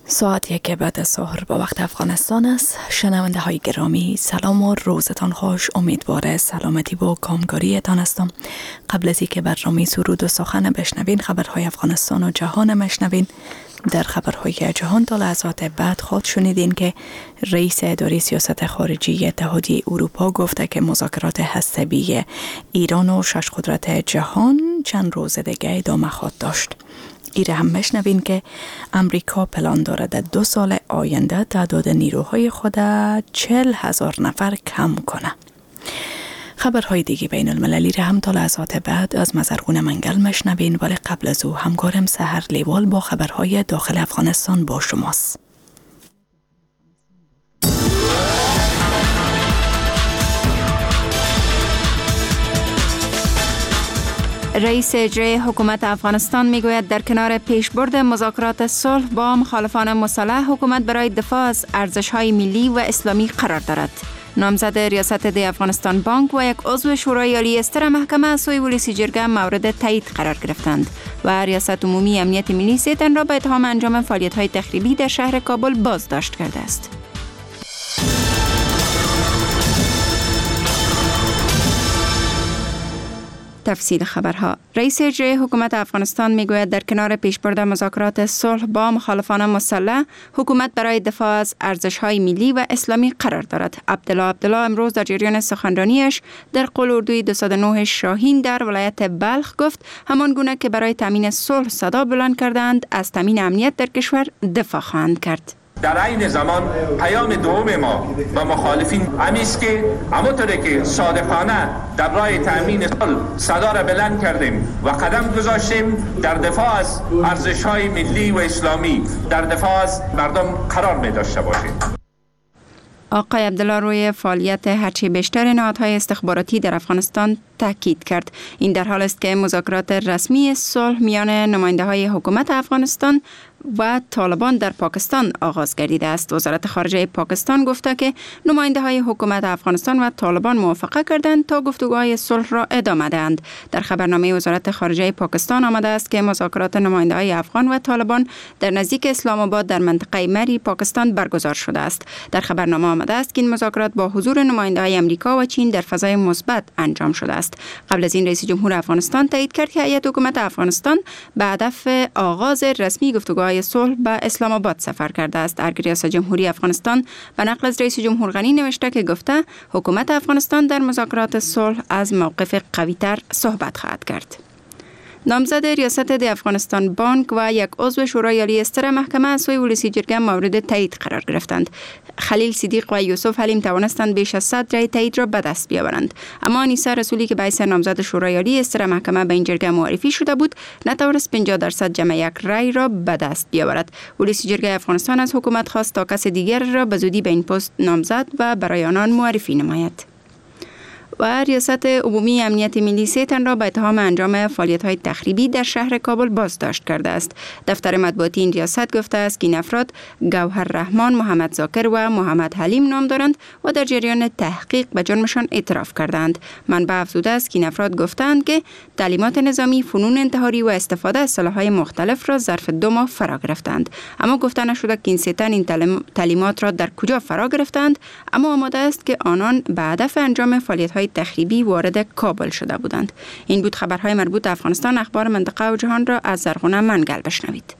ساعت 1 بعد از ظهر با وقت افغانستان است. شنونده های گرامی، سلام و روزتان خوش. امیدواره سلامتی و کامکاریتان هستم. قبل از اینکه برنامه سرود و سخن بشنوین، خبرهای افغانستان و جهان مشنوین. در خبرهای جهان تا لحظات بعد خود شنیدین که رئیس اداره سیاست خارجی اتحادیه اروپا گفته که مذاکرات هسته‌ای ایران و 6 قدرت جهان چند روز دیگه ادامه خواهد داشت. ایره هم بشنوین که امریکا پلان داره در 2 سال آینده تعداد نیروهای خود 40,000 نفر کم کنه. خبرهای دیگه بین المللی را هم تا لحظات بعد از مزرغون منگل مشنوین، ولی قبل از او همکارم سحر لیوال با خبرهای داخل افغانستان با شماست. رئیس اجرایی حکومت افغانستان میگوید در کنار پیشبرد مذاکرات صلح با مخالفان مسلح، حکومت برای دفاع از ارزش‌های ملی و اسلامی قرار دارد. نامزد ریاست ده افغانستان بانک و یک عضو شورای عالی استر محکمه از سوی ولسی جرگه مورد تایید قرار گرفتند و ریاست عمومی امنیت ملی سه تن را به اتهام انجام فعالیت‌های تخریبی در شهر کابل بازداشت کرده است. تفصیل خبرها. رئیس اجرایی حکومت افغانستان میگوید در کنار پیشبرد مذاکرات صلح با مخالفان مسلح، حکومت برای دفاع از ارزش‌های ملی و اسلامی قرار دارد. عبدالله امروز در جریان سخنرانیش در قول اردوی 209 شاهین در ولایت بلخ گفت همان گونه که برای تامین صلح صدا بلند کردند، از تامین امنیت در کشور دفاع خواهند کرد. در این زمان پیام دوم ما و مخالفین همیست که همونطوری که صادقانه در راه تامین صلح صدا را بلند کردیم و قدم گذاشتیم در دفاع از ارزش‌های ملی و اسلامی، در دفاع از مردم قرار می داشته باشیم. آقای عبدالله روی فعالیت هرچی بیشتر نهادهای استخباراتی در افغانستان تاکید کرد. این در حال است که مذاکرات رسمی صلح میان نماینده‌های حکومت افغانستان و طالبان در پاکستان آغاز گردیده است. وزارت خارجه پاکستان گفته که نماینده‌های حکومت افغانستان و طالبان موافقت کردند تا گفتگوهای صلح را ادامه دهند. در خبرنامه وزارت خارجه پاکستان آمده است که مذاکرات نماینده‌های افغان و طالبان در نزدیک اسلام آباد در منطقه مری پاکستان برگزار شده است. در خبرنامه آمده است که این مذاکرات با حضور نماینده‌های آمریکا و چین در فضای مثبت انجام شده است. قبل از این رئیس جمهور افغانستان تایید کرد که هیئت حکومت افغانستان به هدف آغاز رسمی گفتگوهای صلح به اسلام آباد سفر کرده است. ریاست جمهوری افغانستان به نقل از رئیس جمهور غنی نوشته که گفته حکومت افغانستان در مذاکرات صلح از موقف قوی‌تر صحبت خواهد کرد. نامزد ریاست ده افغانستان بانک و یک عضو شورای عالی استر محکمه از سوی ولسی جرگه مورد تایید قرار گرفتند. خلیل صدیق و یوسف حلیم توانستند بیش از 100 رای تایید را به دست بیاورند، اما انیسه رسولی که باعث نامزد شورای عالی استر محکمه به این جرگه معرفی شده بود نتوانست 50% جمع یک رای را به دست بیاورد. ولسی جرگه افغانستان از حکومت خواست تا کس دیگر را به زودی به این پست نامزد و برای آنان معرفی نماید. و ریاست عمومی امنیت ملی سه تن را به اتهام انجام فعالیت‌های تخریبی در شهر کابل بازداشت کرده است. دفتر مطبوعاتی این ریاست گفته است که این افراد گوهر رحمان، محمد ذاکر و محمد حلیم نام دارند و در جریان تحقیق به جرمشان اعتراف کردند. منبع افزوده است که این افراد گفتند که تعلیمات نظامی، فنون انتحاری و استفاده از سلاح‌های مختلف را ظرف 2 ماه فرا گرفتند، اما گفته نشده که این سه تن این تعلیمات را در کجا فرا گرفتند، اما آماده است که آنان به هدف انجام فعالیت‌های تخریبی وارد کابل شده بودند. این بود خبرهای مربوط به افغانستان. اخبار منطقه و جهان را از زرغونه منگل بشنوید.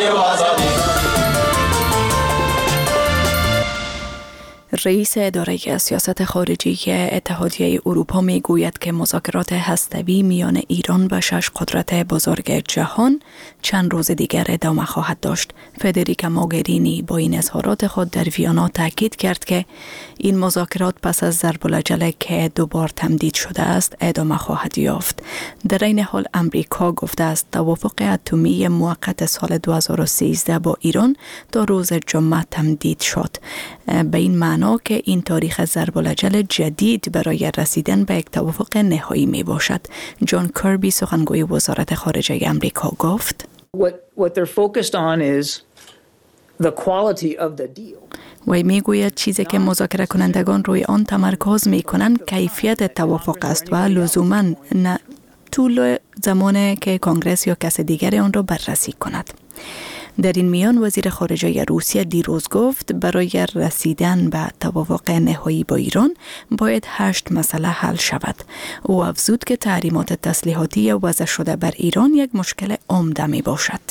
رئیس اداره سیاست خارجی اتحادیه اروپا می گوید که مذاکرات هسته‌ای میان ایران و 6 قدرت بزرگ جهان چند روز دیگر ادامه خواهد داشت. فدریکا موگرینی با این اظهارات خود در ویانا تاکید کرد که این مذاکرات پس از ضرب‌العجله که 2 بار تمدید شده است ادامه خواهد یافت. در این حال امریکا گفته است توافق اتمی موقت سال 2013 با ایران تا روز جمعه تمدید شد. به این معنی که این تاریخ ضرب‌العجل جدید برای رسیدن به یک توافق نهایی می باشد. جان کربی سخنگوی وزارت خارجه امریکا گفت What they're focused on is the quality of the deal. و میگوید چیزی که مذاکره کنندگان روی آن تمرکز می کنند کیفیت توافق است و لزوماً نه طول زمانی که کنگرس یا کس دیگری آن را بررسی کند. در این میان وزیر خارجه روسیه دیروز گفت برای رسیدن به توافق نهایی با ایران باید 8 مسئله حل شود. او افزود که تحریمات تسلیحاتی وضع شده بر ایران یک مشکل عمده می باشد.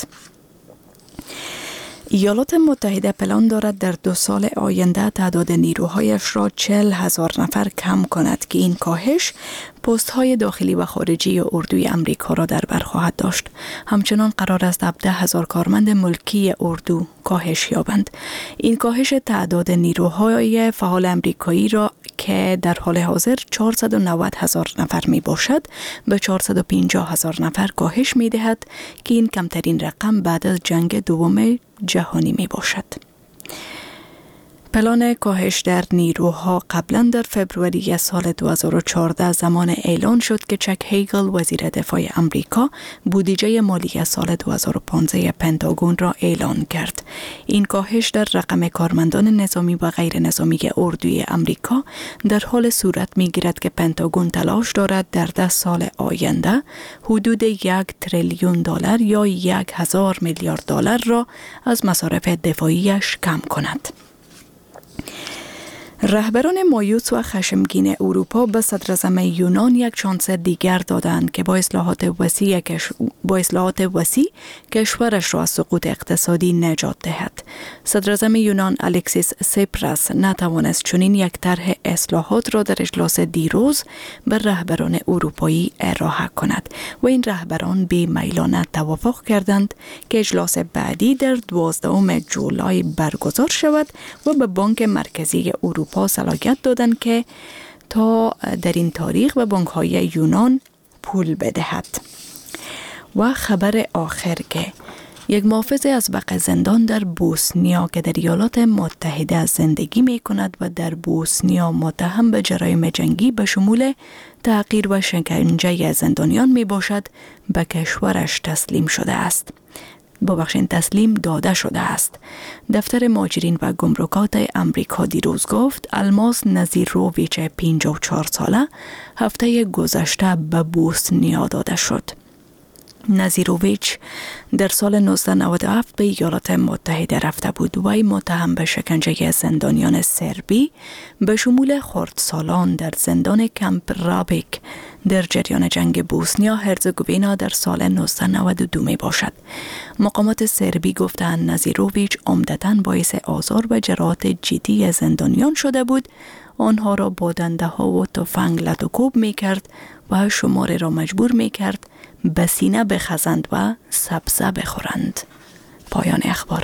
ایالات متحده پلان دارد در 2 سال آینده تعداد نیروهایش را 40,000 نفر کم کند که این کاهش پست‌های داخلی و خارجی اردوی امریکا را در بر خواهد داشت. همچنان قرار است 17,000 کارمند ملکی اردو کاهش یابند. این کاهش تعداد نیروهای فعال امریکایی را که در حال حاضر 490,000 نفر می باشد به 450,000 نفر کاهش می دهد که این کمترین رقم بعد از جنگ دوم جهانی می باشد. پلان کاهش در نیروها قبلا در فبروری سال 2014 زمان اعلان شد که چک هیگل وزیر دفاع امریکا بودجه مالی سال 2015 پنتاگون را اعلان کرد. این کاهش در رقم کارمندان نظامی و غیر نظامی اردوی امریکا در حال صورت می گیرد که پنتاگون تلاش دارد در 10 سال آینده حدود 1 تریلیون دلار یا 1,000 میلیارد دلار را از مصارف دفاعیش کم کند. رهبران مایوس و خشمگین اروپا به صدراعظم یونان یک شانس دیگر دادند که با اصلاحات وسیع کشورش را از سقوط اقتصادی نجات دهد. صدراعظم یونان الکسیس سیپراس نتوانست چنین یک طرح اصلاحات را در اجلاس دیروز به رهبران اروپایی ارائه کند و این رهبران بی میلانه توافق کردند که اجلاس بعدی در 12 جولای برگزار شود و به بانک مرکزی اروپا صلاحیت دادند که تا در این تاریخ به بانک‌های یونان پول بدهد. و خبر آخر که یک محافظ از بق زندان در بوسنیا که در ایالات متحده زندگی می کند و در بوسنیا متهم به جرایم جنگی به شمول تحقیر و شکنجه زندانیان می باشد به کشورش تسلیم داده شده است. دفتر مهاجرین و گمرکات امریکا دیروز گفت الماس نظیروویچ 54 ساله هفته گذشته به بوسنیا داده شد. نظیروویچ در سال 1997 به ایالات متحده رفته بود و وی متهم به شکنجه زندانیان سربی به شمول خردسالان در زندان کمپ رابیک در جریان جنگ بوسنیا هرزگوینا در سال 1992 می باشد. مقامات سربی گفتند نظیروویچ عمدتاً باعث آزار و جراحت جدی زندانیان شده بود. آنها را با دنده ها و تفنگ لت و کوب می کرد و شماره را مجبور می کرد به سینه بخزند و سبزه بخورند. پایان اخبار.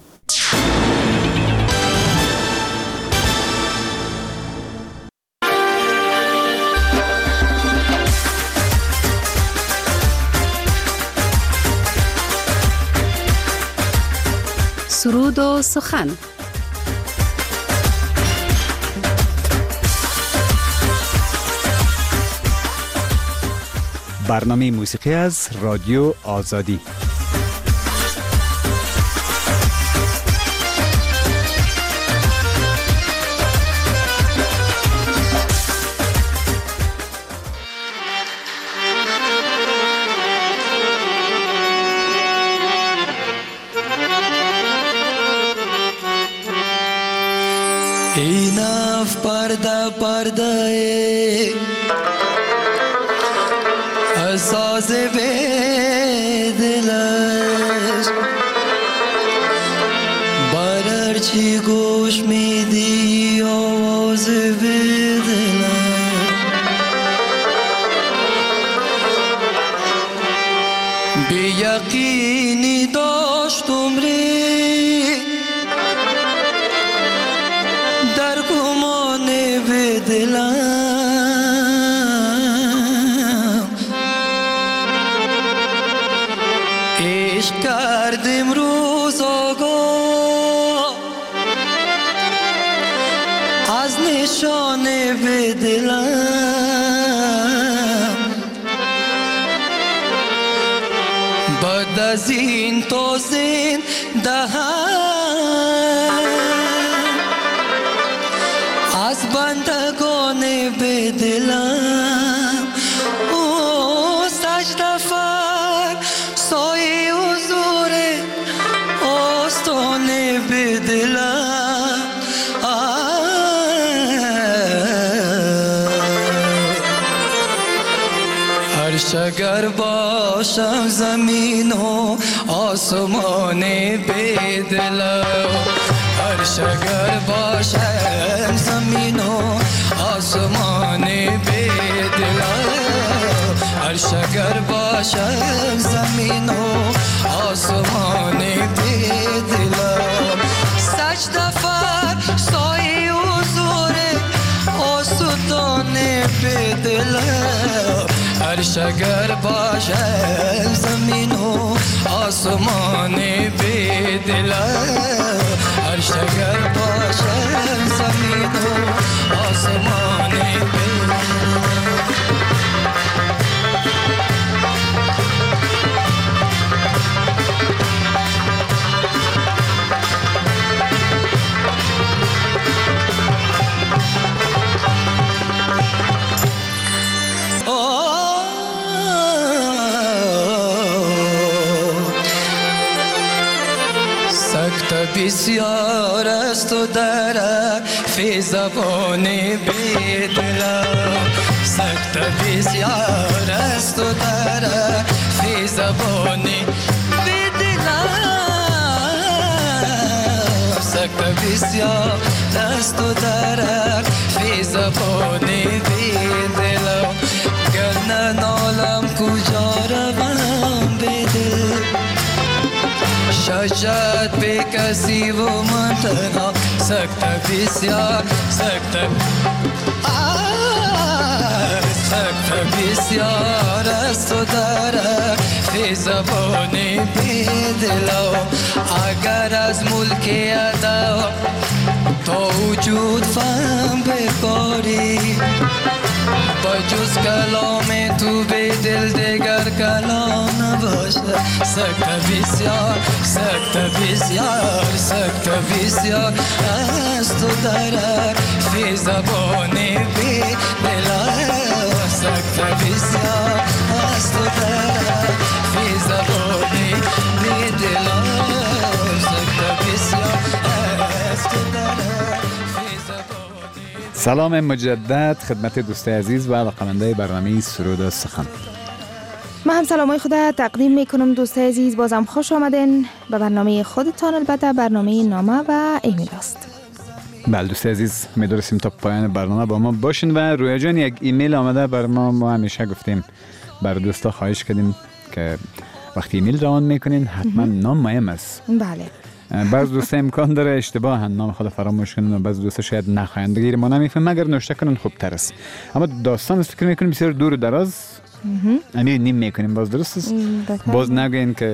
سرود و سخن. برنامه موسیقی از رادیو آزادی. ایناف پرده ساز به دلش برر چی گوش میدی آواز به دلش بی یقینی داشتم ری در گمان به دلش کردیم روز آگاه از نشانه به دلم بعد از این تو زنده از بندگان به دلم او سجده فر سایه حضور به دلم هرش اگر باشم زمین و آسمان به دلم هرش اگر باشم زمین و آسمان به دلم هرش اگر باشم زمین و آسمان به دلم سجده فر سایه حضور آسودان به دلم هرش اگر باشم زمین و آسمان به دلم هرش اگر باشم زمین و آسمان به دلم بسیار است و در فی زبان به دلم سخت بسیار است و در فی زبان به دلم سخت بسیار است و در فی زبان به دلم گر ننالم کجا روم به دل شجاعت به کسی و من تنها سخت بسیار سخت بسیار است و در فی زبان به دلم اگر از ملک ادا تا وجود فهم بکاری با جز کلام تو به دل دیگر کلام نباشد سخت بسیار سخت بسیار سخت بسیار است و در فی زبان به دلم سخت بسیار است و در فی زبان به دلم سخت بسیار است و در فی زبان. سلام مجدد خدمت دوست عزیز و علاقه‌مندان برنامه سرود و سخن. من هم سلامای خود تقدیم میکنم دوست عزیز، بازم خوش آمدین به برنامه خودتان، البته برنامه نامه و ایمیل است. بله دوست عزیز، می‌درسیم تا پایان برنامه با ما باشین و رویا جان یک ایمیل آمده بر ما همیشه گفتیم بر دوستا خواهش کردیم که وقتی ایمیل روان میکنین حتما نام مهم است. بله. بعض دوستا امکان داره اشتباه نام خود فراموش کنن و بعض دوستا شاید نخواهند بگیریم، ما نمیفهمیم، مگر نوشته کنن خوبتر است. اما داستان است فکر میکنیم بسیار دور و دراز امیر نیم میکنیم، باز درست است. باز نگوین که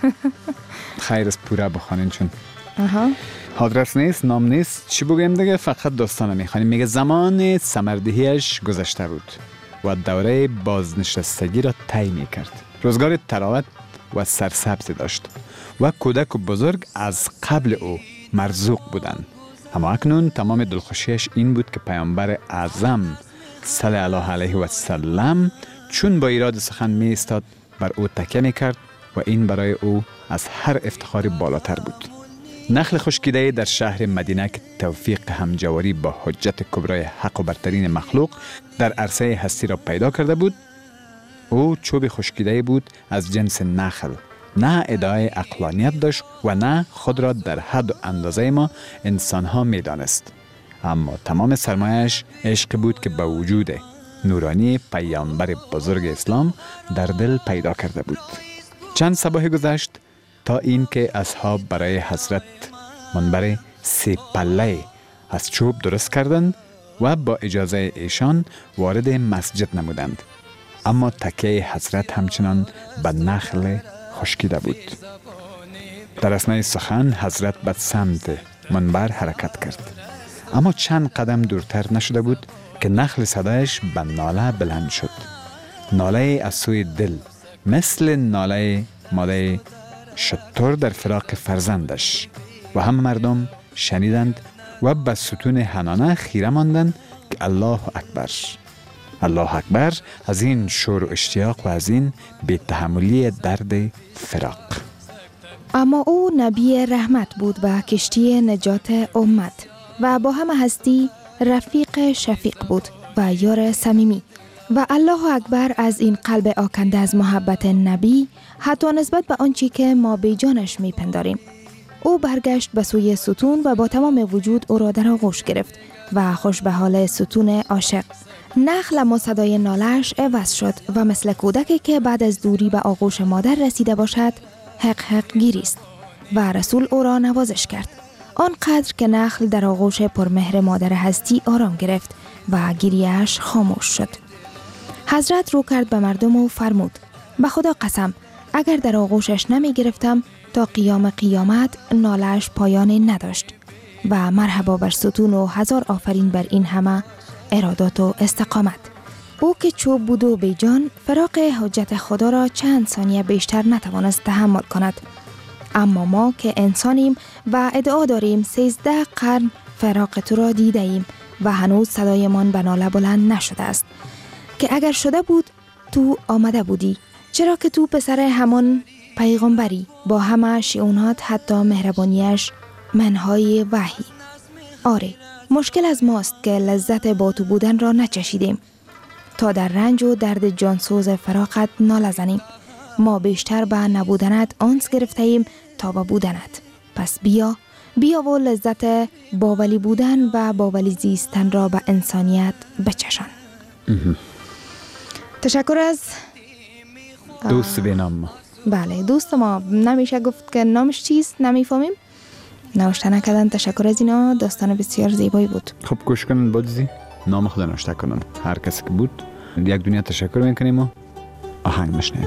خیر است پورا بخوانین، چون آدرس نیست، نام نیست، چی بگیم دیگه، فقط داستان میخوانیم. میگه زمان ثمردهیش گذشته بود و دوره بازنشستگی را طی میکرد. روزگار تراوت و سرسبز داشت و کودک و بزرگ از قبل او مرزوق بودند. اما اکنون تمام دلخوشیش این بود که پیامبر اعظم صلی الله علیه و سلم چون با ایراد سخن می ایستاد بر او تکیه می کرد و این برای او از هر افتخاری بالاتر بود. نخل خشکیده در شهر مدینه که توفیق همجواری با حجت کبرای حق و برترین مخلوق در عرصه هستی را پیدا کرده بود، او چوب خشکیده بود از جنس نخل، نه ادعای عقلانیت داشت و نه خود را در حد و اندازه ما انسانها می دانست. اما تمام سرمایش عشق بود که با وجود نورانی پیامبر بزرگ اسلام در دل پیدا کرده بود. چند صباح گذشت تا این که اصحاب برای حضرت منبر 3 پله از چوب درست کردند و با اجازه ایشان وارد مسجد نمودند. اما تکیه حضرت همچنان به نخل خشکیده بود. در اثنای سخن حضرت به سمت منبر حرکت کرد، اما چند قدم دورتر نشده بود که نخل صدایش به ناله بلند شد. ناله از سوی دل، مثل ناله ماده شتر در فراق فرزندش، و هم مردم شنیدند و به ستون حنانه خیره ماندند که الله اکبر. الله اکبر از این شور و اشتیاق و از این بی‌تحملی درد فراق. اما او نبی رحمت بود و کشتی نجات امت و با همه هستی رفیق شفیق بود و یار صمیمی و الله اکبر از این قلب آکنده از محبت نبی حتی نسبت به آنچه که ما به جانش میپنداریم. او برگشت به سوی ستون و با تمام وجود او را در آغوش گرفت و خوش به حال ستون عاشق. نخل اما صدای نالش عوض شد و مثل کودکی که بعد از دوری به آغوش مادر رسیده باشد حق حق گیریست و رسول او را نوازش کرد. آنقدر که نخل در آغوش پرمهر مادر هستی آرام گرفت و گریه‌اش خاموش شد. حضرت رو کرد به مردم و فرمود: به خدا قسم اگر در آغوشش نمی گرفتم تا قیام قیامت نالش پایان نداشت. و مرحبا بر ستون و هزار آفرین بر این همه ارادات و استقامت. او که چوب بود و بیجان فراق حجت خدا را چند ثانیه بیشتر نتوانست تحمل کند. اما ما که انسانیم و ادعا داریم 13 قرن فراق تو را دیده ایم و هنوز صدایمان به ناله بلند نشده است که اگر شده بود تو آمده بودی، چرا که تو پسر همان پیغمبری با همه شئونات حتی مهربانیش منهای وحی. آره، مشکل از ماست که لذت با تو بودن را نچشیدیم تا در رنج و درد جانسوز فراقت ناله زنیم. ما بیشتر به نبودنت آنس گرفته ایم تا به بودنت. پس بیا و لذت باولی بودن و باولی زیستن را به انسانیت بچشان. تشکر از دوست به نام. بله، دوست ما نمیشه گفت که نامش چیست، نمیفهمیم. نوشته نکردن. تشکر از اینا، داستان بسیار زیبایی بود. خب گوش کنن بودزی نام خدا نوشته کنن. هر کسی که بود یک دنیا تشکر میکنیم و آهنگ مشنیم.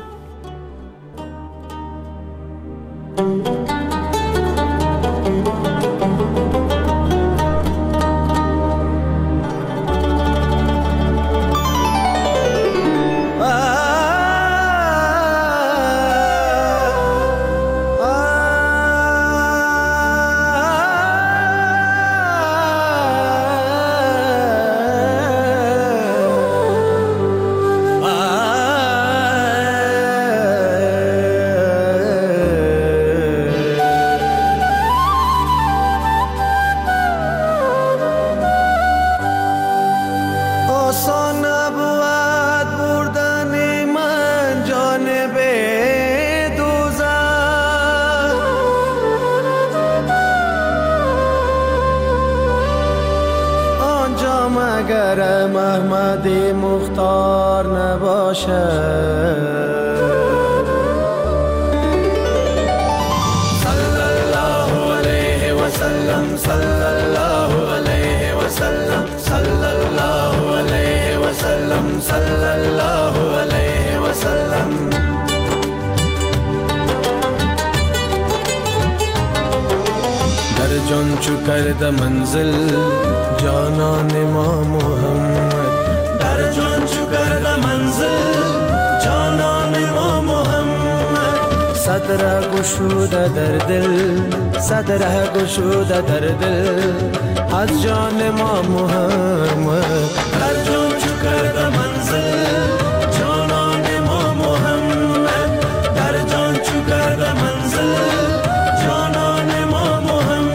اگر محمد مختار نباشد صلی الله علیه و سلم، صلی الله علیه و سلم، صلی الله علیه و سلم، صلی الله علیه و سلم. در جان چو کرد منزل جانان ما محمد، در جان چو کرد منزل جانان ما محمد. صدر گشوده در دل، صدر گشوده در دل از جان ما محمد. در جان چو کرد منزل جانان ما محمد، در جان چو کرد منزل جانان ما محمد.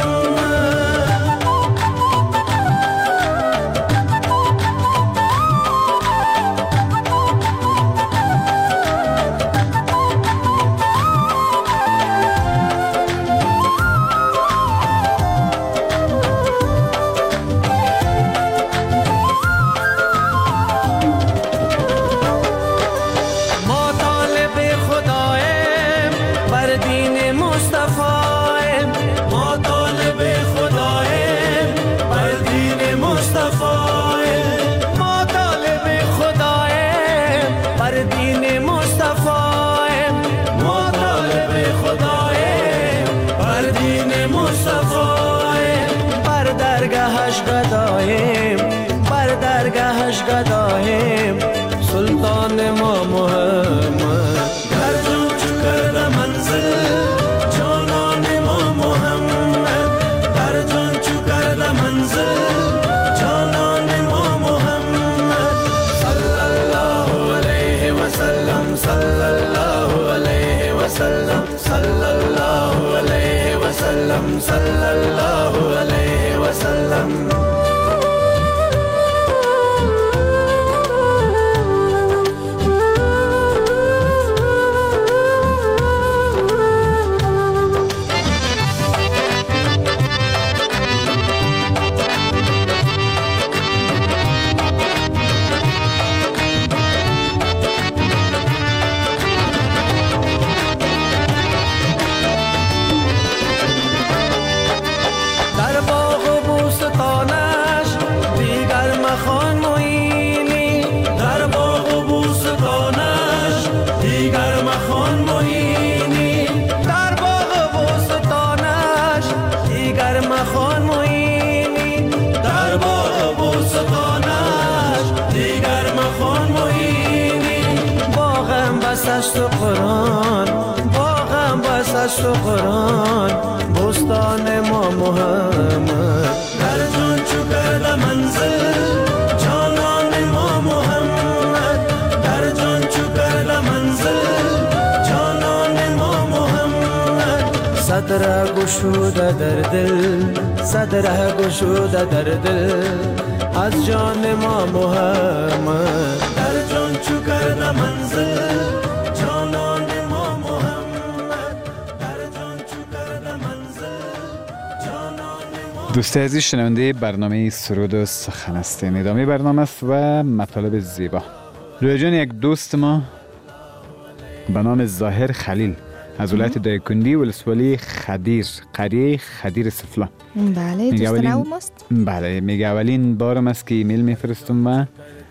بر درگاهش گداییم سلطان ما محمد. در جان چو کرد منزل جانان ما محمد، در جان چو کرد منزل جانان ما محمد. صلی الله علیه و سلم، صلی الله علیه و سلم، صلی الله الله علیه و سلم. بسست و قرآن باغم بسست و قرآن بستان ما محمد در جان چو کرده منزل جانان ما محمد در جان چو کرده منزل جانان ما محمد صدر گشوده در دل صدر گشوده در دل از جان ما محمد در جان چو کرده منزل دوست عزیز شنونده برنامه سرود و سخن هستین. ادامه برنامه است و مطالب زیبا. رویا جان یک دوست ما به نام ظاهر خلیل از ولایت دایکنډي ولسوالی خدیر قریه خدیر سفلا. بله دوست نو ماست. بله میگه اولین بارم است که ایمیل میفرستم و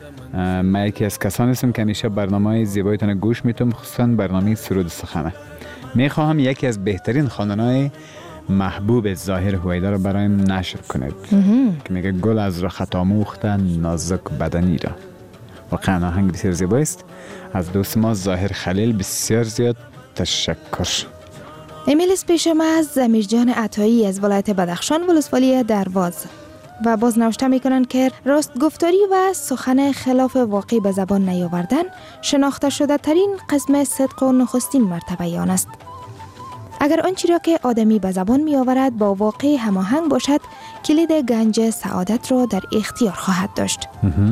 من یکی از کسانی هستم که همیشه برنامه زیبایتان گوش میتونم، خصوصا برنامه سرود سخنه. میخواهم یکی از بهترین خواننده‌های محبوب ظاهر هویدا رو برایم نشر کنید که میگه گل از رخت آموخته نازک بدنی را. واقعا آهنگ بسیار زیبا است. از دوست ما ظاهر خلیل بسیار زیاد تشکر. ایمیل پیش ما از ضمیر جان عطایی از ولایت بدخشان ولسوالی درواز و باز نوشته میکنن که راست گفتاری و سخن خلاف واقع به زبان نیاوردن شناخته شده ترین قسم صدق و نخستین مرتبه آن است. اگر آنچه را که آدمی به زبان می آورد با واقع هماهنگ باشد کلید گنج سعادت را در اختیار خواهد داشت.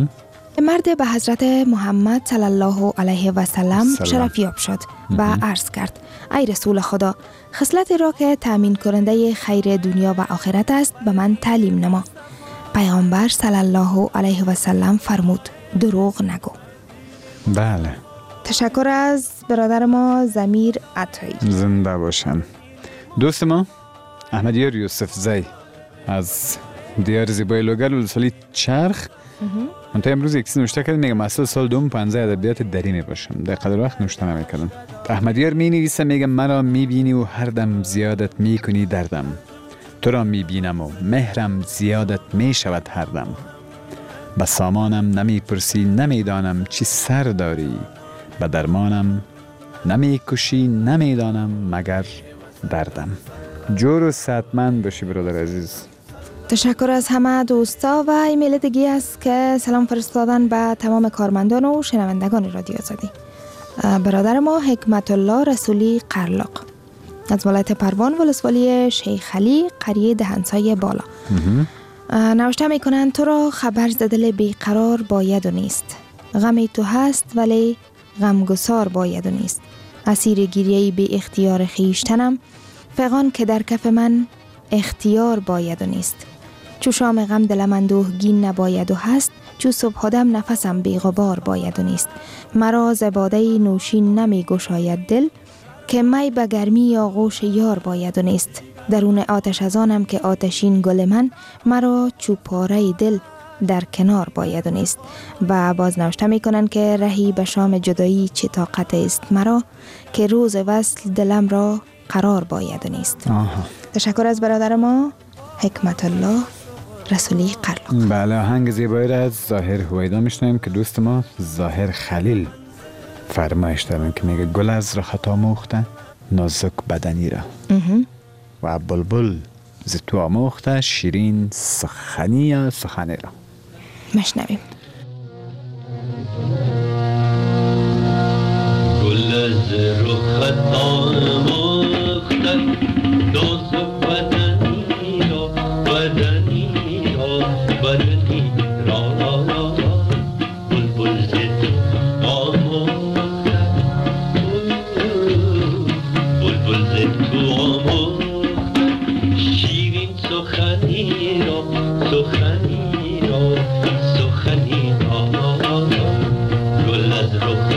مرد به حضرت محمد صلی الله علیه و سلم شرفیاب شد و عرض کرد: ای رسول خدا، خصلتی را که تامین کننده خیر دنیا و آخرت است به من تعلیم نما. پیامبر صلی الله علیه و سلم فرمود: دروغ نگو. بله. تشکر از برادر ما ضمیر عطایی. زنده باشن. دوست ما احمدیار یوسف زی از دیار زیبای لوگل ولسوالی چرخ من تا امروز یک چیز نوشته کردم، میگم اصل سال دوم 15 ادبیات دری می باشم، در قدر وقت نوشته نمیکردم. احمدیار می نویسه میگم مرا می بینی و هر دم زیادت می کنی دردم، تو را می بینم و مهرم زیادت می شود هر دم، به سامانم نمی پرسی نمی دانم چی سر داری، به درمانم نمی کشی نمی دانم مگر دردم. جور و صحتمند باشی برادر عزیز. تشکر از همه دوستا و ایمیل دیگه است که سلام فرستادن به تمام کارمندان و شنوندگان رادیو آزادی. برادر ما حکمت الله رسولی قرلاق از ولایت پروان ولسوالی شیخ علی قریه دهنسای بالا نوشته میکنند: تو را خبر ز دل بیقرار باید و نیست، غم تو هست ولی غمگسار باید و نیست، اسیر گریه بی اختیار خیشتنم، فغان که در کف من اختیار باید و نیست، چو شام غم دلم اندوهگین نباید و هست، چو صبح دم نفسم بی غبار باید و نیست، مرا ز باده نوشین نمی گشاید دل، که می به گرمی آغوش یار باید و نیست، درون آتش از آنم که آتشین گل من، مرا چو پاره دل در کنار باید و نیست. و باز نوشته می کنند که رهی به شام جدایی چه طاقت است مرا، که روز وصل دلم را قرار باید و نیست. تشکر از برادر ما حکمت الله رسولی قرلاق. بله، آهنگ زیبایی را از ظاهر هویدا میشنویم که دوست ما ظاهر خلیل فرمایش دارن که میگه گل از رخت آموخته نازک بدنی را و بلبل ز تو آموخته شیرین سخنی یا سخنی را. مشنویم. گل از رخت آموخته نازک بدنی سخنی را سخنی را سخنی را گل از رخ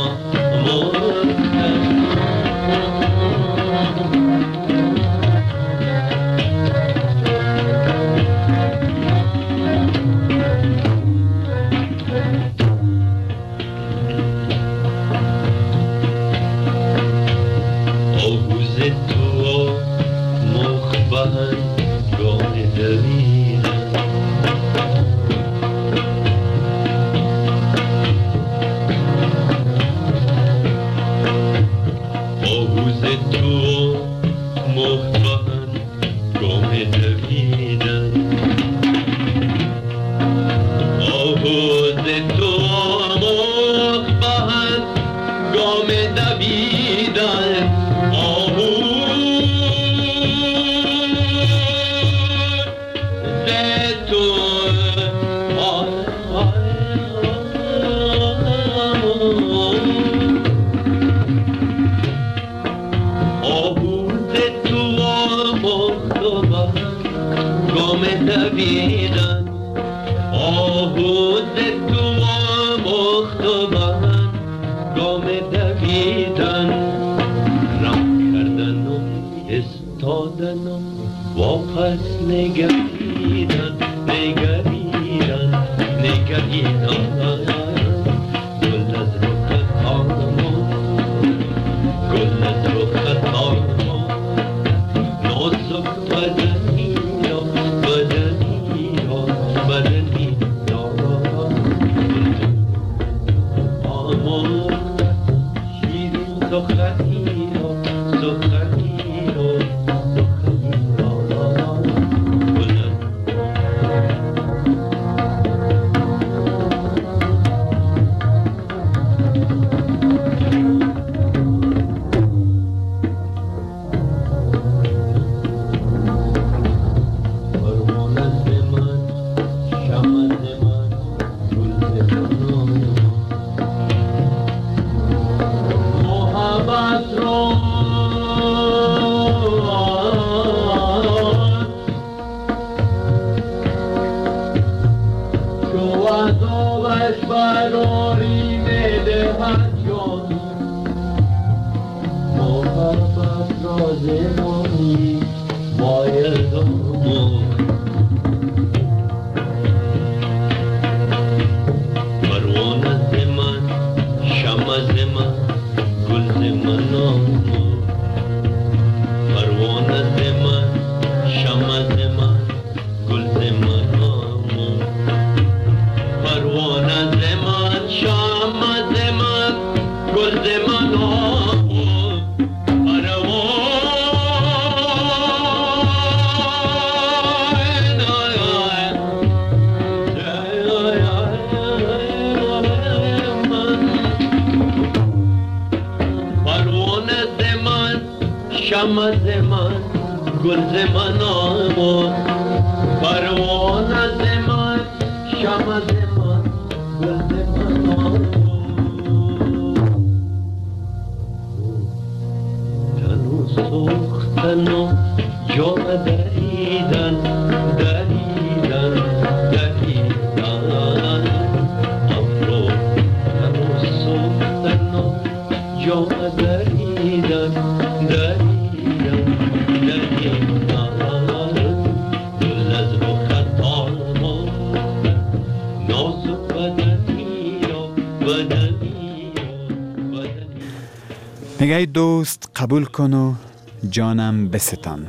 میگه ای دوست قبول کن و جانم بستان،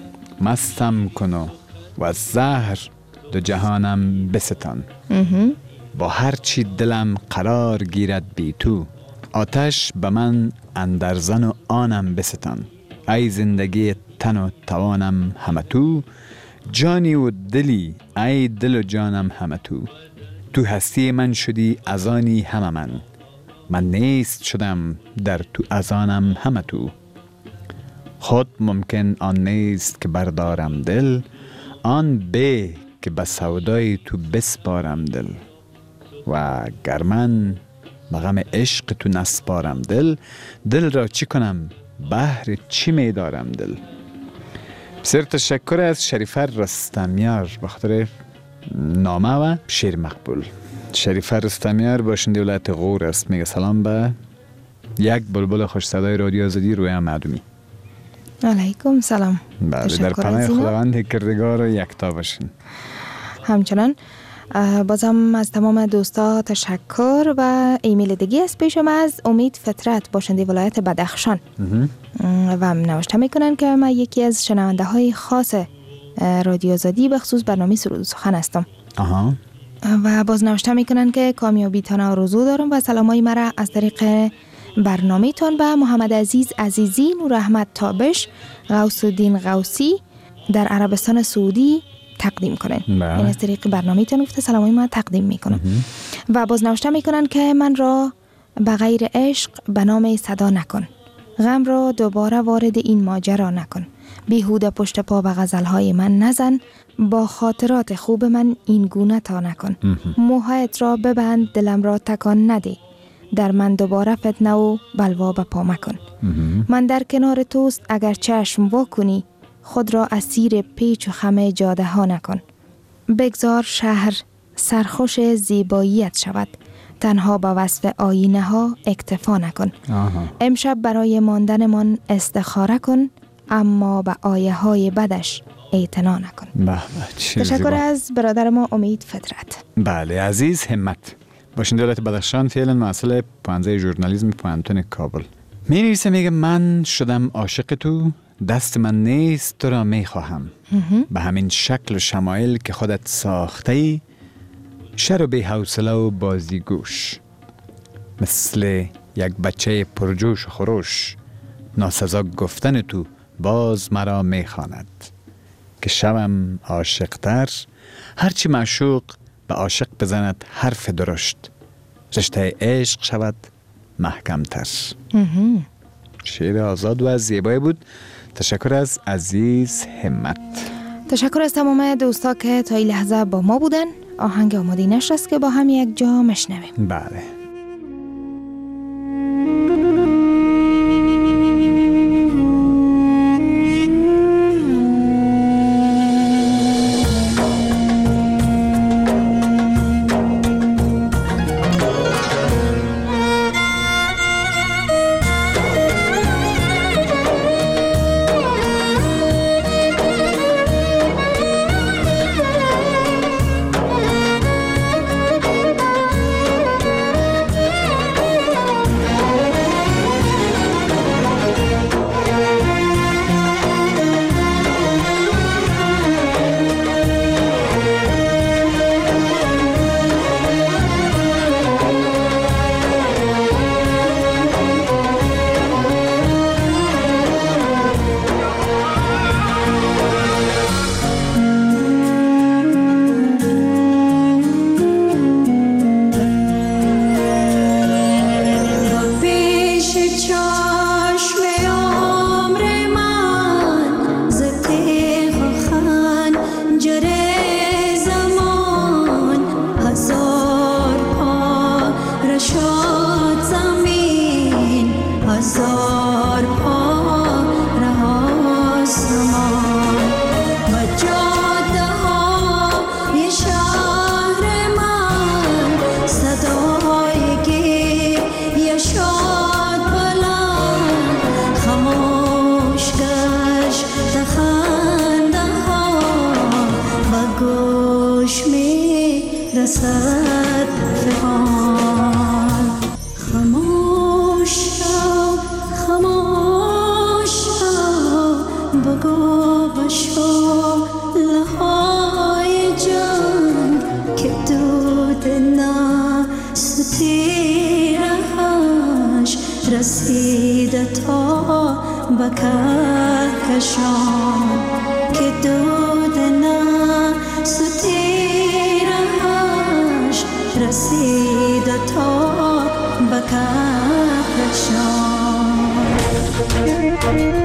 مستم کن و زهر دو جهانم بستان. با هر چی دلم قرار گیرد بی تو، آتش به من اندرزن و آنم بستان. ای زندگی تن و توانم همه تو، جانی و دلی ای دل و جانم همه تو. تو هستی من شدی از آنی همه من نیست شدم در تو از آنم همه تو. خود ممکن آن نیست که بردارم دل، آن به که به سودای تو بسپارم دل. و گر من به غم عشق تو نسپارم دل، دل را چی کنم بهر چی می دارم دل. بسیار تشکر از شریفه رستمیار بخاطر نامه و شعر مقبول. شریفه رستمیار باشنده ولایت غور است. میگه سلام به یک بلبل خوش صدای رادیو آزادی رویا معدومی. علیکم سلام. بله، در پناه خداوند کردگار یکتا باشین. همچنان بازم از تمام دوستا تشکر و ایمیل دیگه از پیشم از امید فطرت باشنده ولایت بدخشان و نوشته میکنن که من یکی از شنونده های خاص رادیو آزادی به خصوص برنامه سرود و سخن هستم. و باز نوشته میکنن که کامیابی تان آرزو دارم و سلامای مرا از طریق برنامه تان به محمد عزیز عزیزی، نور احمد تابش، غوث الدین غوثی در عربستان سعودی تقدیم کنن. این از طریق برنامه تان گفته سلامای من تقدیم میکنم. و باز نوشته میکنن که من را به غیر عشق به نام صدا نکن، غم را دوباره وارد این ماجرا نکن، بیهوده پشت پا به غزلهای من نزن، با خاطرات خوب من این گونه تا نکن، موهایت را ببند دلم را تکان نده، در من دوباره فتنه و بلوا به پا مکن. من در کنار توست اگر چشم وا کنی، خود را اسیر پیچ و خم جاده ها نکن. بگذار شهر سرخوش زیباییت شود، تنها با وصف آینه ها اکتفا نکن. امشب برای ماندن من استخاره کن، اما به آیه های بدش اعتنا نکن. تشکر از برادر ما امید فطرت. بله، عزیز همت باشنده ولایت بدخشان، فعلا محصل پانزه ژورنالیسم پوانتون کابل. می نویسه میگه من شدم عاشق تو، دست من نیست تو را می خواهم، به همین شکل و شمایل که خودت ساخته ای، شر و بی حوصله و بازیگوش، مثل یک بچه پرجوش و خروش، ناسزا گفتن تو باز مرا می خواند، که شوم عاشق تر، هرچی معشوق به عاشق بزند حرف درشت، رشته عشق شود محکم تر. شعر آزاد و زیبایی بود. تشکر از عزیز همت. تشکر از تمام دوستا که تا این لحظه با ما بودن. آهنگ آماده نشست که با هم یک جا مشنویم. بله. رسید تا به کهکشان که دود نستیرش رسید تا به کهکشان.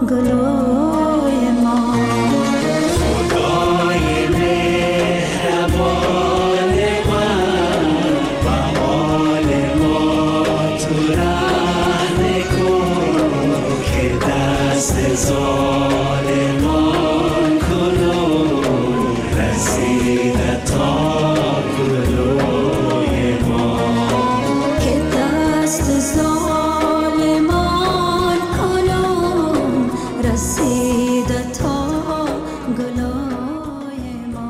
گلوی ما خدای مهربان من و حال ما تو رحم کن که دست ظالمان کنون رسیده تا گلوی ما که دست ظالمان کنون رسیده تا گلوی ما.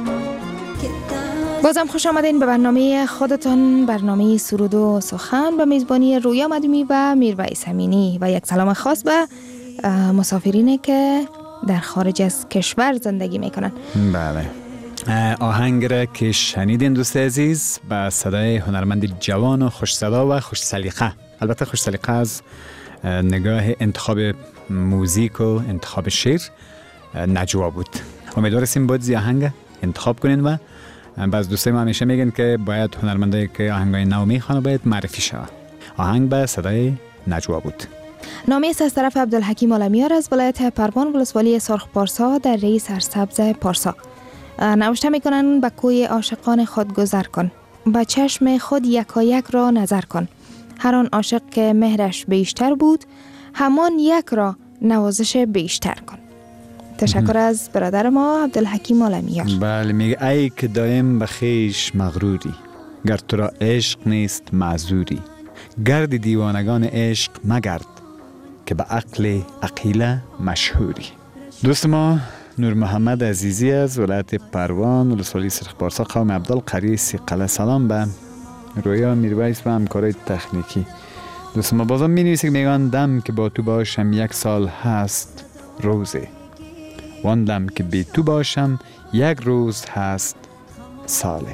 بازم خوش آمدین به برنامه خودتان، برنامه سرود و سخن به میزبانی رویا مدومی و میرویس امینی و یک سلام خاص به مسافرینی که در خارج از کشور زندگی میکنن. بله، آهنگ را که شنیدین دوست عزیز با صدای هنرمند جوان و خوش صدا و خوش سلیقه، البته خوش سلیقه از نگاه انتخاب موزیک و انتخاب شعر نجوا بود. امیدواریم باید آهنگ انتخاب کنین و بعض دوستای ما همیشه میگن که باید هنرمندایی که آهنگای نو میخوانه باید معرفی شود. آهنگ به صدای نجوا بود. نامه است از طرف عبدالحکیم عالمیار از ولایت پروان ولسوالی سرخ پارسا در ری سرسبز پارسا. نوشته میکنن به کوی عاشقان خود گذر کن، به چشم خود یکایک را نظر کن. هر آن عاشق که مهرش بیشتر بود، همان یک را نوازش بیشتر کن. تشکر از برادر ما عبدالحکیم عالمیار. بله، میگه ای که دایم به خویش مغروری، گر تو را عشق نیست معذوری. گرد دیوانگان عشق مگرد، که به عقل عقیله مشهوری. دوست ما نور محمد عزیزی از ولایت پروان ولسوالی سرخ پارسا قوم عبدالقری سیقله. سلام به رویا میرویس و همکارای تکنیکی. دوست ما بازم می نویسه که میگن دم که با تو باشم یک سال هست روزه، وان دم که بی تو باشم یک روز هست ساله.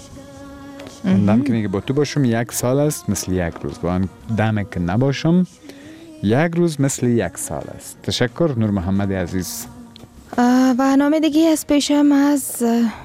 وان دم که میگه با تو باشم یک سال است مثل یک روز، وان دم که نباشم یک روز مثل یک سال است. تشکر نور محمد عزیز. و نامه دیگه از پیشم از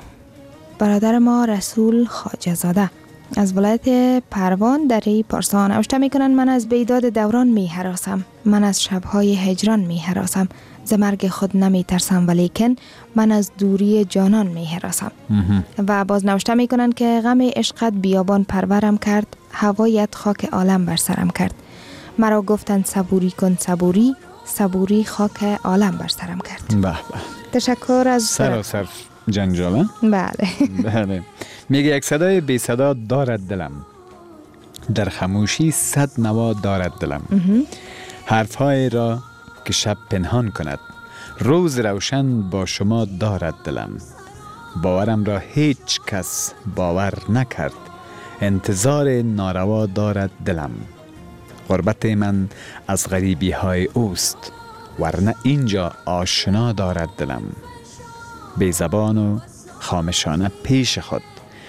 برادر ما رسول خواجه زاده از ولایت پروان در ری پارسا. نوشته میکنن من از بیداد دوران می هراسم، من از شبهای هجران می هراسم، ز مرگ خود نمی ترسم ولیکن من از دوری جانان می هراسم. و باز نوشته میکنن که غم عشقت بیابان پرورم کرد، هوایت خاک عالم بر سرم کرد. مرا گفتند صبوری کن صبوری، صبوری خاک عالم بر سرم کرد. به به، تشکر از سراسر جنجاله. بله. بله، میگه یک صدای بی صدا دارد دلم، در خاموشی صد نوا دارد دلم. حرفهای را که شب پنهان کند، روز روشن با شما دارد دلم. باورم را هیچ کس باور نکرد، انتظار ناروا دارد دلم. غربت من از غریبی های اوست، ورنه اینجا آشنا دارد دلم. بی زبان و خامشانه پیش خود،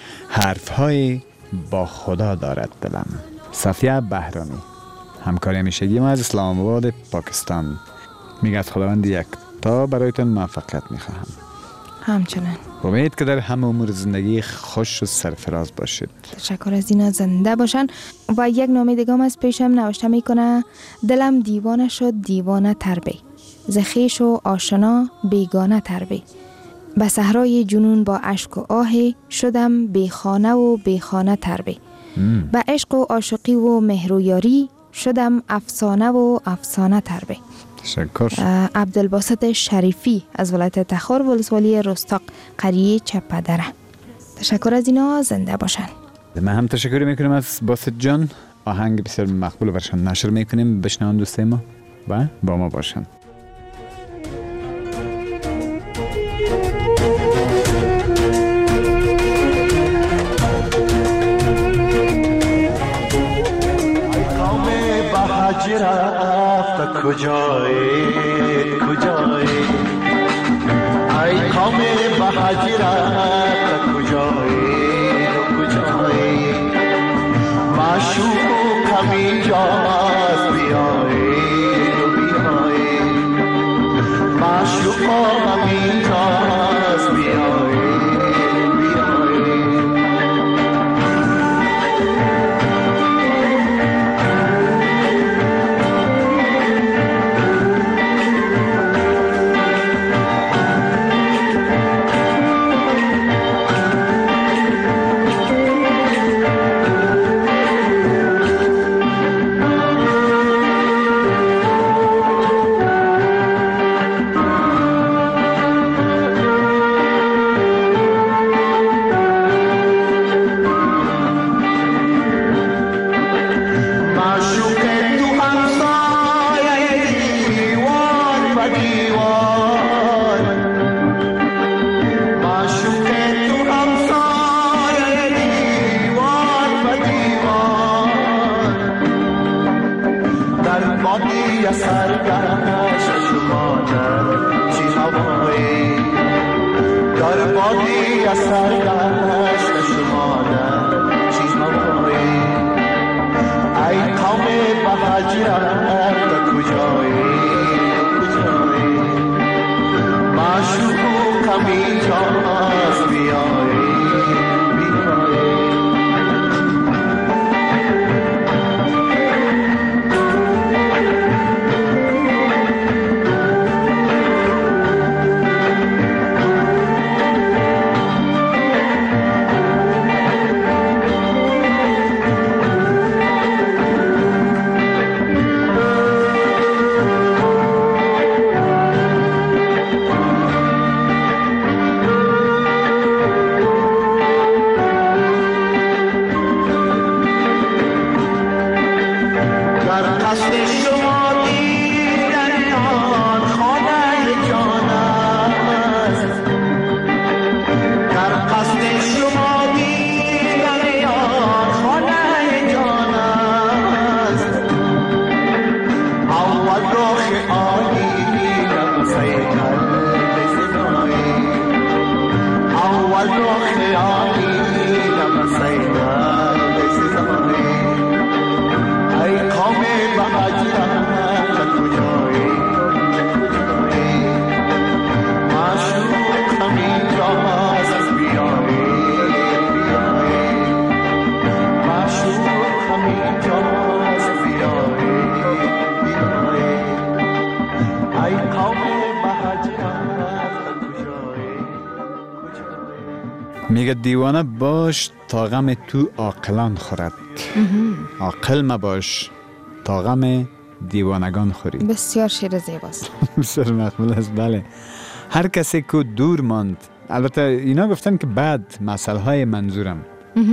حرفهای با خدا دارد دلم. صفیه بهرامی، همکاری همیشگی ما از اسلام آباد پاکستان، میگه از خداوند یک تا برایتون موفقیت میخواهم. همچنان امید که در همه امور زندگی خوش و سرفراز باشید. تشکر از اینا، زنده باشن. و یک نامه دیگه هم از پیشم نوشته میکنه دلم دیوانه شد دیوانه تر بی، ز خویش و آشنا بیگانه تر بی. به صحرای جنون با اشک و آه، شدم بیخانه و بیخانه تر بی. به عشق و عاشقی و مهر و یاری، شدم افسانه و افسانه تر بی. تشکر. عبدالباسط شریفی از ولایت تخار ولسوالی رستاق قریه چپدره. تشکر از اینا، زنده باشن. من هم تشکر میکنم از باسط جان. آهنگ بسیار مقبول ورشان نشر میکنیم، بشنوان دوستای ما و با ما باشن. رفت کجایی کجایی ای قوم بهاجی رفت کجایی کجایی معشوق کمی جاست بیایی بیایی معشوق کمی جاست بیایی بادی از سرگشت شمادن چیز نبایی ای قوم بهجرت کجایی معشوق کمی جاز بیایی میگه دیوانه باش تا غم تو عاقلان خورد، عاقل مباش تا غم دیوانگان خوری. بسیار شعر زیباست. بسیار مقبول است. بله، هر کسی که دور ماند، البته اینا گفتن که بعد مسئله های منظورم،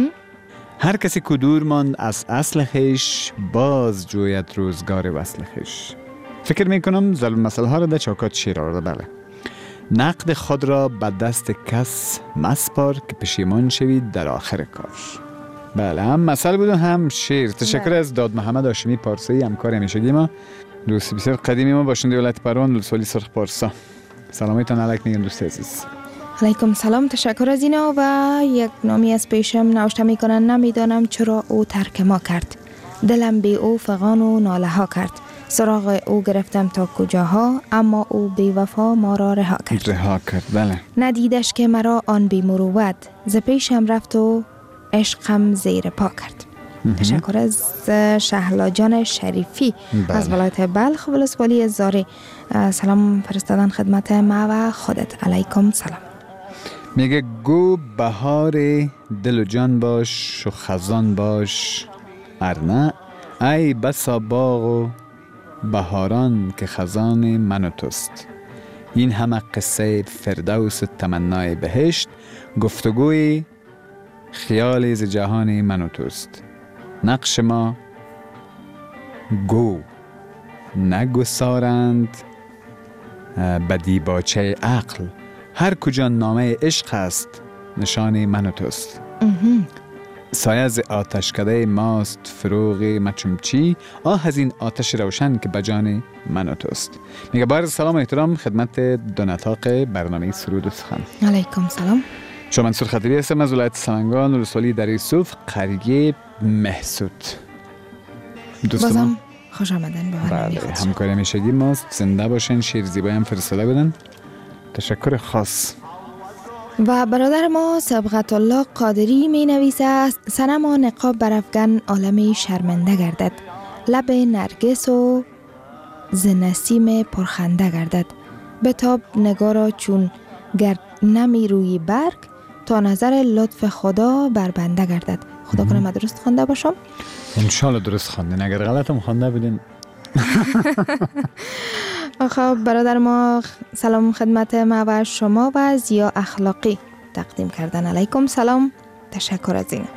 هر کسی که دور ماند از اصل خیش باز جوید روزگار وصل خیش. فکر میکنم ظلم مسئله ها را در چوکات شعر آورده. بله، نقد خود را به دست کس مسپار که پشیمان شوید در آخر کار. بله، هم مثل بود و هم شعر. تشکر از داد محمد هاشمی پارسایی، همکار همیشگی ما، دوست بسیار قدیمی ما، باشنده ولایت پروان، لسوالی سرخ پارسا. سلامتان علیک میگم دوست عزیز. علیکم سلام، تشکر از اینا. و یک نامی از پیشم نوشته میکنن نمیدانم چرا او ترک ما کرد، دلم بی او فغان و ناله ها کرد، سراغ او گرفتم تا کجاها، اما او بی وفا ما را رها کرد. بله. ندیدش که مرا آن بی مروت، ز پیشم رفت و عشقم زیر پا کرد. تشکر از شهلا جان شریفی از ولایت بلخ ولسوالی زاری. سلام فرستادن خدمت ما و خودت. علیکم سلام. میگه گو بهار دل و جان باش و خزان باش، ارنه ای بسا باغ و بهاران که خزان من و توست. این همه قصه فردوس تمنای بهشت، گفتگوی خیال ز جهان من و توست. نقش ما گو نگسارند به دیباچه عقل، هر کجا نامه عشق است نشان من و توست. سایه ز آتشکده ماست فروغ مچمچی، آه از این آتش روشن که بجان من و توست. میگه بار سلام و احترام خدمت دو نطاق برنامه سرود و سخن. علیکم سلام. شما منصور خطیبی هستم از ولایت سمنگان، ولسوالی در یوسف، قریه محسود. بازم خوش آمدن به برنامه خود. همکار همیشگی ماست. زنده باشن. شعر زیبایی هم فرستاده بدن. تشکر خاص. و برادر ما سبقت الله قادری می نویسه صنما نقاب برافگن عالمی شرمنده گردد، لب نرگس و ز نسیم پرخنده گردد، بتاب نگارا چون گرد نمی روی برگ، تا نظر لطف خدا بر بنده گردد. خدا کنه من درست خوانده باشم. انشالله درست خواندین، اگر غلطم خوانده بودین. خب برادر ما سلام خدمت ما و شما و زیا اخلاقی تقدیم کردن. علیکم سلام، تشکر از این.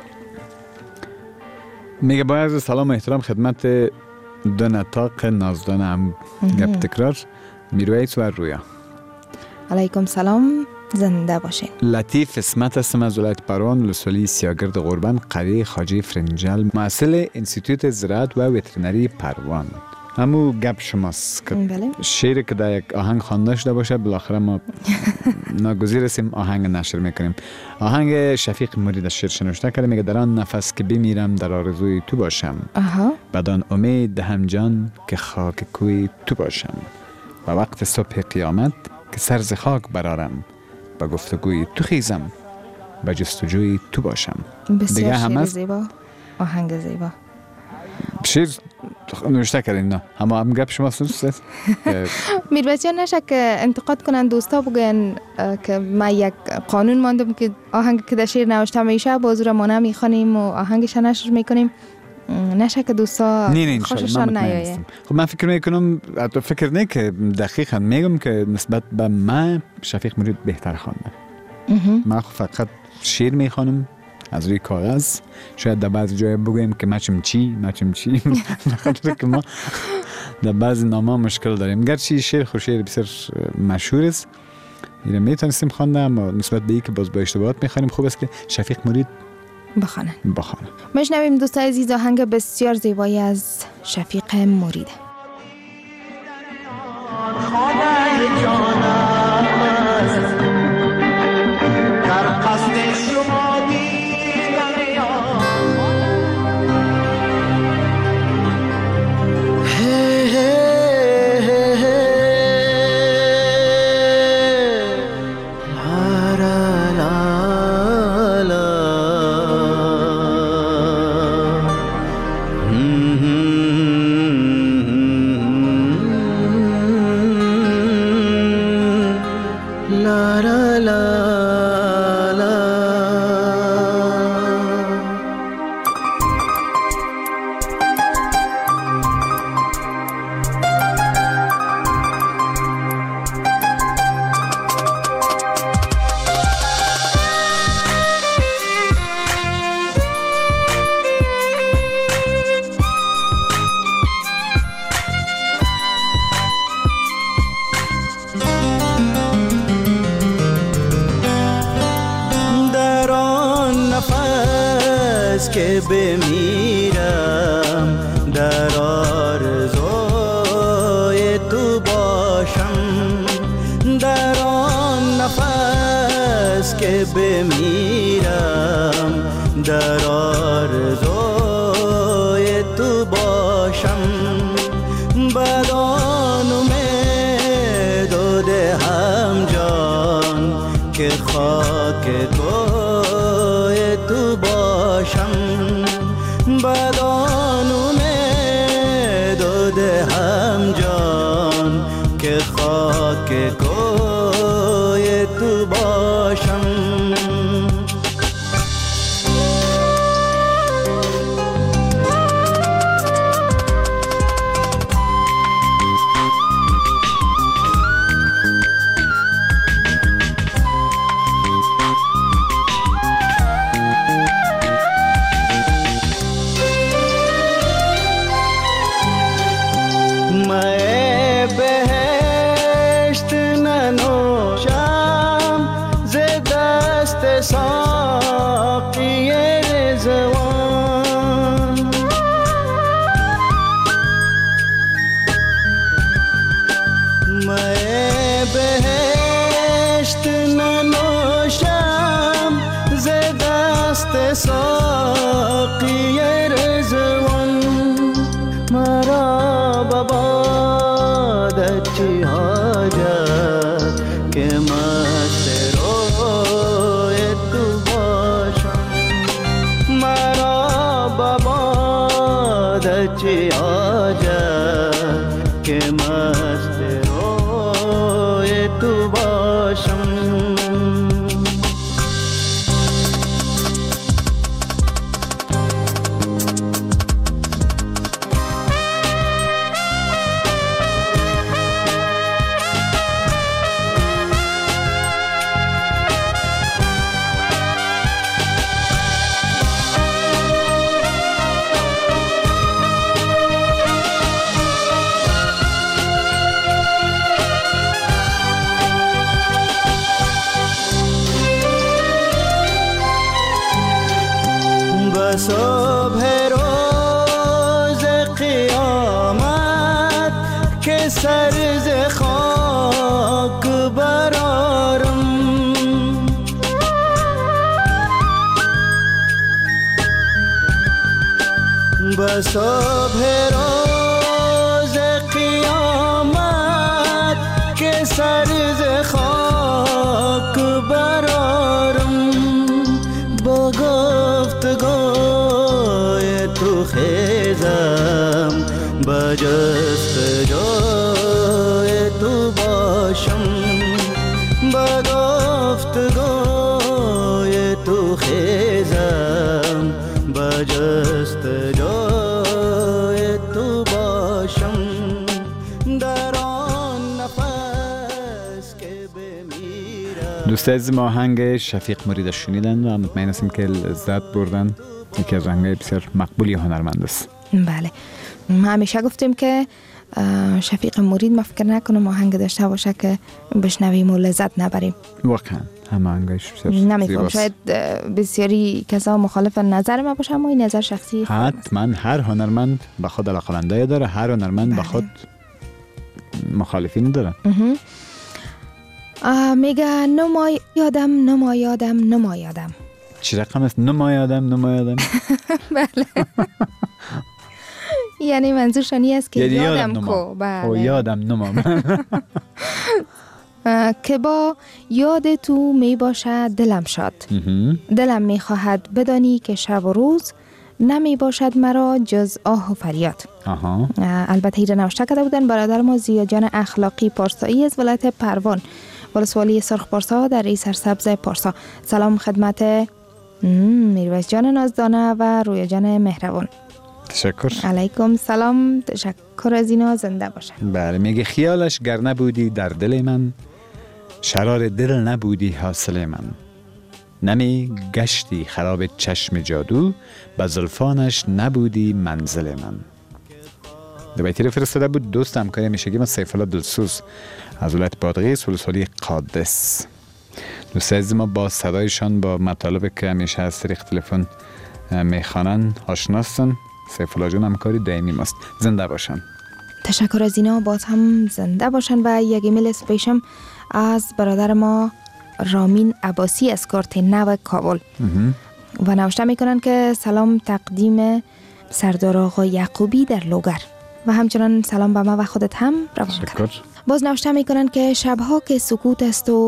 میگه با عرض سلام و احترام خدمت دو نطاق نازدانم، گپ تکرار میرویس و رویا. علیکم سلام، زنده باشین. لطیف اسمت هستم از ولایت پروان، لسوالی سیاگرد قربان، قریه خواجه فرنجل، مسئول انستیتوت زراعت و وترنری پروان. همو گپ شماست که شعر که در یک آهنگ خوانده شده باشه بالاخره ما ناگزیر هستیم آهنگ نشر میکنیم. آهنگ شفیق مرید از شعر نوشته کرده، میگه در آن نفس که بمیرم در آرزوی تو باشم، بدان امید دهم جان که خاک کوی تو باشم، و وقت صبح قیامت که سر ز خاک برارم، با گفتگوی تو خیزم با جستجوی تو باشم. بسیار شعر زیبا، آهنگ زیبا. شعر نوشته کردین نه هم گپ شما سوست میربچیان نشه که انتقاد کنن دوستا بگن که ما یک قانون ماندم که آهنگ که در شعر نوشته میشه بازور ما نمیخوانیم و آهنگش نشر میکنیم، نشه که دوستا خوششان نیایه. خب من فکر میکنم، حتی فکر نه که دقیقا میگم که نسبت به من شفیق مرید بهتر خوانده. من فقط شعر میخوانم از روی کاغذ، شاید در بعض جای بگویم که مچم چی بخاطر که ما در بعض نامه مشکل داریم، گرچه شعر خود شعر بسیار مشهور است، اینو میتونستیم خوانده، اما نسبت به این که باز با اشتباهات میخوانیم خوب است که شفیق مرید بخوانه. مشنویم دوستای عزیز آهنگ بسیار زیبایی از شفیق مرید. که بمیرم در آرزوی تو باشم، در آن نفس که بمیرم در آرزوی تو باشم، بدان امید و دهم جان که خاک کوی تو باشم، بدان امید و دهم جان که خاک کوی تو باشم. صبح روز قیامت سر ز خاک برارم. به صبح روز قیامت که سر ز خاک برارم. با گفتگوی تو خیزم، با جستجوی تو باشم. با گفتگوی تو خیزم، با جستجوی تو باشم. در آن نفس که بمیرم. دوست عزیز ما آهنگ شفیق مرید شنیدن و مطمئن هستیم که لذت بردن. یکی از آهنگ‌های بسیار مقبولی هنرمند است. بله، ما همیشه گفتیم که شفیق مرید ما فکر نکنم آهنگ داشته باشه که بشنویم و لذت نبریم. واقعا همه آهنگش بسیار نمی‌فهم، شاید بسیاری کسا مخالف نظر ما باشه، اما این نظر شخصی. حتما هر هنرمند به خود علاقه‌مندی داره، هر هنرمند به خود مخالفین داره. میگه نمایادم. چی رقم است؟ نمایادم. بله. یعنی منظورش این است که یادم کو. بله. یادم نما. که با یاد تو می باشد دلم شاد. دلم می خواهد بدانی که شب و روز نمی باشد مرا جز آه و فریاد. البته ایره نوشته کرده بودن برادر ما زیاجان اخلاقی پارسایی از ولایت پروان، ولسوالی سرخ پارسا در ای سرسبز پارسا. سلام خدمت میرویس جان نازدانه و رویا جان مهربان. تشکر. علیکم سلام، تشکر از اینا، زنده باشن. بله، میگه خیالش گر نبودی در دل من، شرار دل نبودی حاصل من. نمی گشتی خراب چشم جادو، به زلفانش نبودی منزل من. دو بیتی رو فرستاده بود دوست همکاری همیشگی من سیف الله دلسوز از ولایت بادغیس ولسوالی قادس. دوست عزیز ما با صدایشان با مطالبی که همیشه از طریق تلفن میخوانن آشناستن. سیف الله جون همکاری دائمی ماست. زنده باشن. تشکر از اینا، باز هم زنده باشن. و یک ایمیل اسپیشم از برادر ما رامین عباسی از کارت نو کابل و نوشته میکنن که سلام تقدیم سردار آقا یعقوبی در لوگر و همچنان سلام به ما و خودت هم روان کرد. باز نوشته میکنن که شبها که سکوت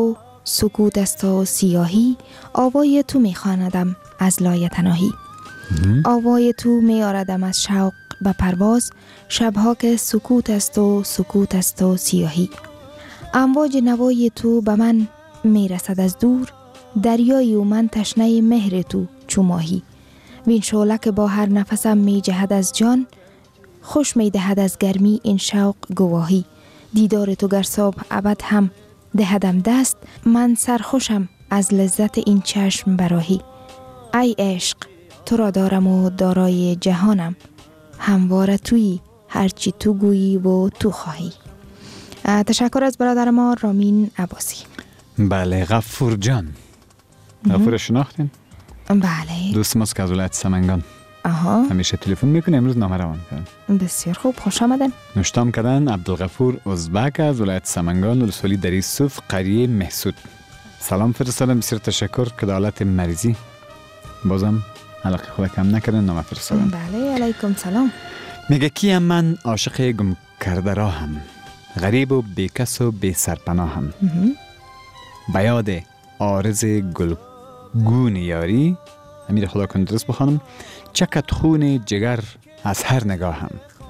است و سیاهی، آوای تو میخواندم از لای تناهی. آوای تو میآردم از شوق به پرواز، شبها که سکوت است و سیاهی. امواج نوای تو به من میرسد از دور، دریای و من تشنه مهر تو چو ماهی. وین شعله که با هر نفسم می جهد از جان، خوش می دهد از گرمی این شوق گواهی. دیدار تو گر صبح ابد هم دهدم دست، من سرخوشم از لذت این چشم براهی. ای عشق تو را دارم و دارای جهانم، همواره تویی هرچی تو گویی و تو خواهی. تشکر از برادر ما رامین عباسی. بله، غفور جان. غفور شناختین؟ بله، دوست ماست که از ولایت سمنگان. همیشه تلفن میکنه، امروز نامه روان کردن. بسیار خوب، خوش آمدن. نوشتام کردن عبدالغفور ازبک از ولایت سمنگان ولسوالی دری صوف قریه محسود. سلام فرستادم، بسیار تشکر که دالت مریضی بازم علاقه خود کم نکردن، نامه فرستادم. بله، علیکم سلام. میگه کیم من عاشق گم کرده راهم، غریب و بیکس و بی سرپناهم. بیاد عارض گلگون یاری، امیر خدا کن درست بخوانم، چکت خون جگر از هر نگاهم.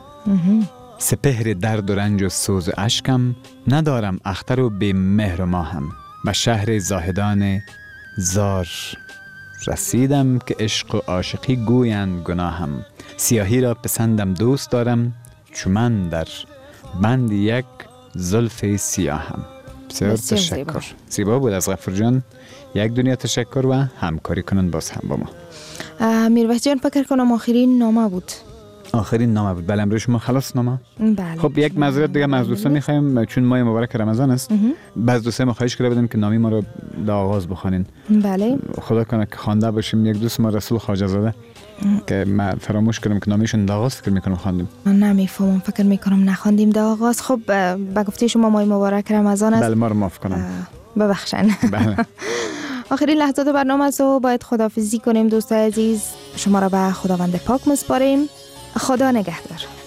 سپهر درد و رنج و سوز و اشکم، ندارم اختر و بی مهر و ماهم. به شهر زاهدان زار رسیدم که عشق و عاشقی گویند گناهم. سیاهی را پسندم دوست دارم، چون من در بند یک زلف سیاهم. بسیار تشکر. زیبا بود از غفور جان. یک دنیا تشکر و همکاری کنن باز هم با ما. میرویس جان فکر کنم آخرین نامه بود. آخرین نامه بود. بله، امروز شما خلاص نامه. بله. خب یک معذرت دیگه از دوستان می‌خوایم، چون ماه مبارک رمضان است. بعض دوستان ما خواهش کرده بودن که نامی ما رو در آغاز بخوانین. بله. خدا کنه که خوانده باشیم. یک دوست ما رسول خواجه زاده که من فراموش کردم که نامیشون داغاز فکر میکنم خواندیم. من نمیفهمم، فکر میکنم نخواندیم داغاز. خب با گفته شما ماه مبارک رمضان است. بله ما رو معاف کنم. ببخشن. بله. آخرین لحظات برنامه است و باید خداحافظی کنیم دوستای عزیز. شما را به خداوند پاک میسپاریم. خدا نگهدار.